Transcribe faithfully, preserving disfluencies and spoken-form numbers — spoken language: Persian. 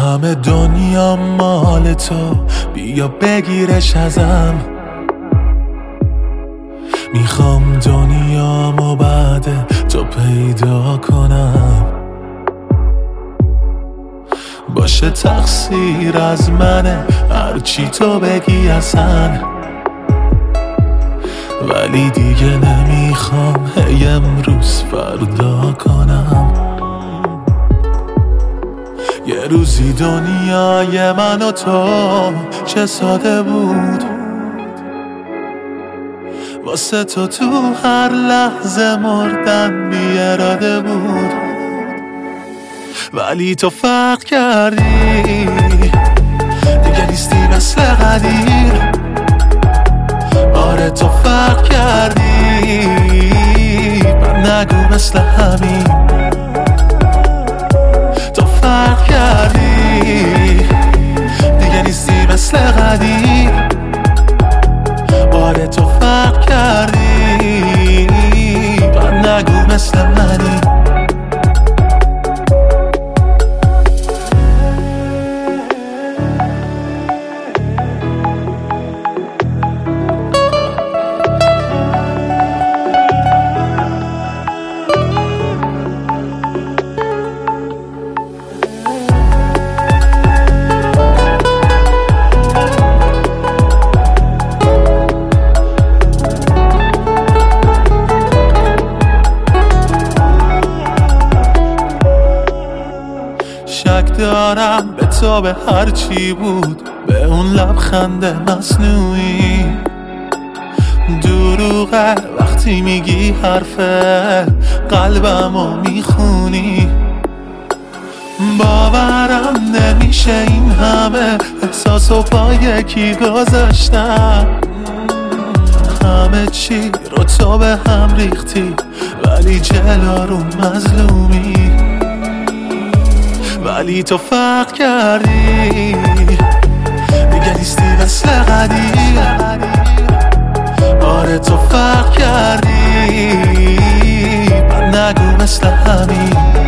همه دنیا مال تو، بیا بگیرش ازم. میخوام دنیامو بعد تو پیدا کنم، باشه تقصیر از منه هرچی تو بگی اصلا، ولی دیگه نمیخوام هی امروز فردا کنم. یه روزی دنیای من و تو چه ساده بود، واسه تو تو هر لحظه مردن بی اراده بود، ولی تو فرق کردی، دیگه نیستی مثل قدیم. آره تو فرق کردی، من نگو مثل همین. تو فرق کردی، دیگه نیستی مثل قدیم. آره تو فرق کردی، من نگو مثل منی. شک دارم به تو به هر چی بود، به اون لبخند مصنوعی. دروغه وقتی میگی حرفه قلبمو میخونی. باورم نمیشه این همه احساسو با یکی گذاشتم. همه چی رو تو به هم ریختی، ولی جلو رو مظلومی. ولی تو فرق کردی، دیگه نیستی مثل قدیم. آره تو فرق کردی، من نگو مثل همین.